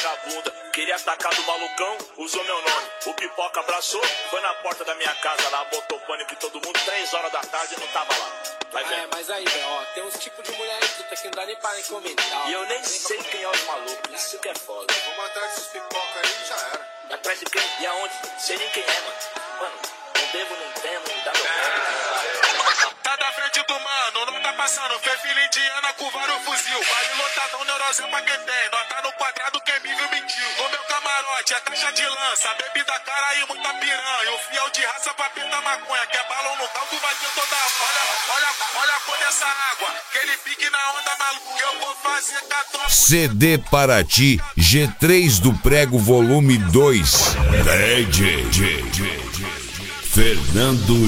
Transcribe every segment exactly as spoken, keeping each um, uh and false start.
vagabunda. Queria atacar do malucão, usou meu nome. O Pipoca abraçou, foi na porta da minha casa lá, botou pânico em todo mundo, três horas da tarde e não tava lá. Vai ver. É, mas aí, velho, ó, tem uns tipos de mulher aí que não dá nem pra nem comentar. E eu nem sei quem é os malucos, isso que é foda. Vamos atrás desses pipoca aí e já era. Atrás de quem? E aonde? Sei nem quem é, mano. Mano, não devo, não temo, não dá meu pé. Tá da frente do mano, não tá passando. Fê filha indiana com vários fuzil. Vale lotadão, neurose pra quem tem. Nota no quadrado, quem me viu mentiu. No meu camarote é caixa de lança, bebida cara e muita piranha. O fiel de raça pra pintar maconha. Quer balão no caldo, vai ter toda a. Olha, olha, olha a cor dessa água. Aquele pique na onda maluca. Eu vou fazer catorze. C D Paraty G três do Prego Volume dois. D J Fernando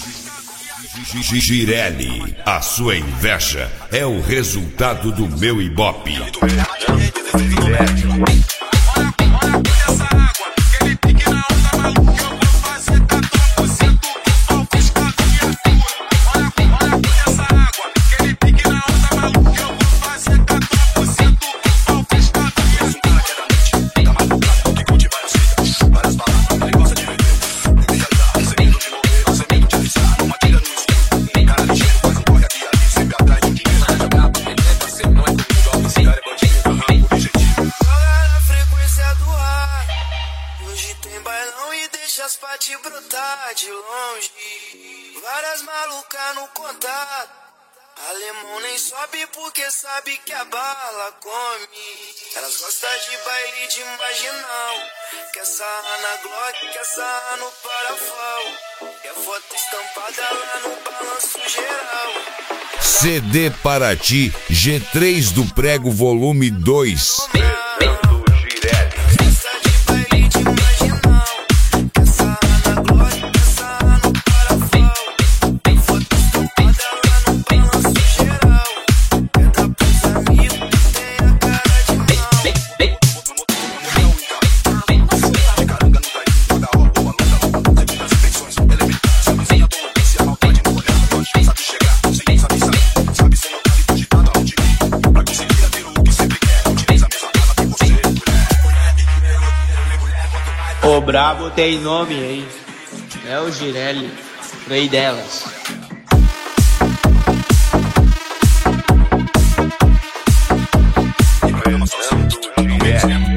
Girelli. A sua inveja é o resultado do meu ibope. Pra te brotar de longe, várias malucas no contato. Alemão nem sobe porque sabe que a bala come. Elas gostam de baile de marginal. Quer sarrar na Glock, quer sarrar no Parafal. Quer foto estampada lá no balanço geral. C D Paraty G três do Prego Volume dois. O brabo tem nome, hein? É o Girelli, rei delas. Fernando Girelli.